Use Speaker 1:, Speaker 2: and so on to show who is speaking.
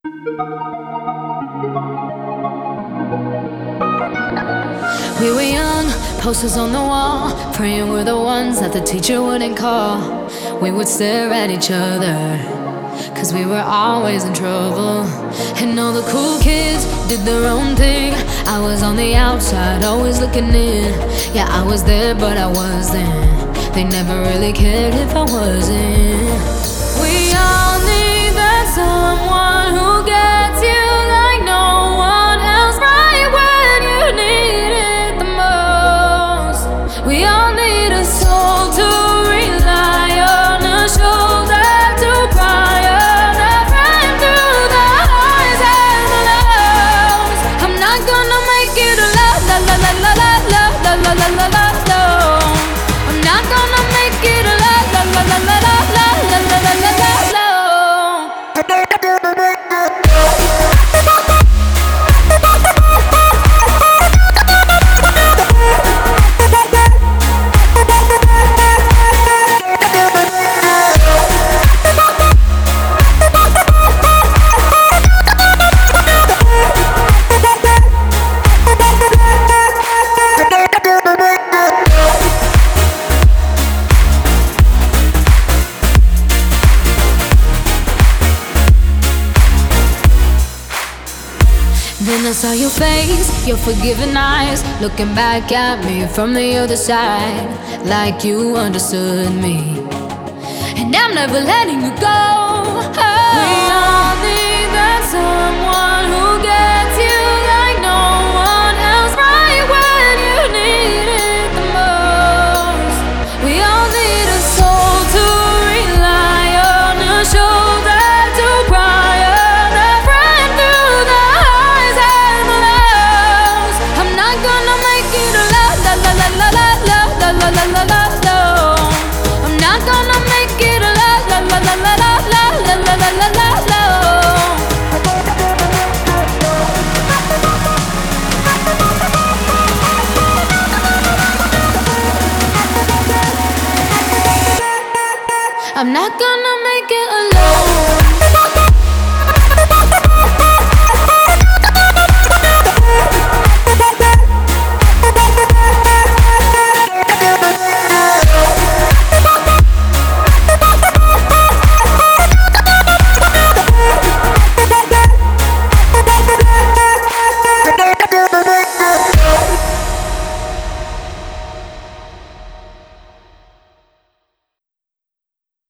Speaker 1: We were young, posters on the wall, praying we're the ones that the teacher wouldn't call. We would stare at each other, cause we were always in trouble. And all the cool kids did their own thing. I was on the outside, always looking in. Yeah, I was there, but I wasn't. They never really cared if I wasn't. We all need that someone who gets you like no one else, right when you need it the most. We all need a soul to rely on, a shoulder to cry on, a friend through the highs and the lows. I'm not gonna make it alone, la la la la la la la la la la la la. I'm not gonna make it alone, la la la la la la la la la la la la. Then I saw your face, your forgiving eyes, looking back at me from the other side, like you understood me. And I'm never letting you go. Oh. We all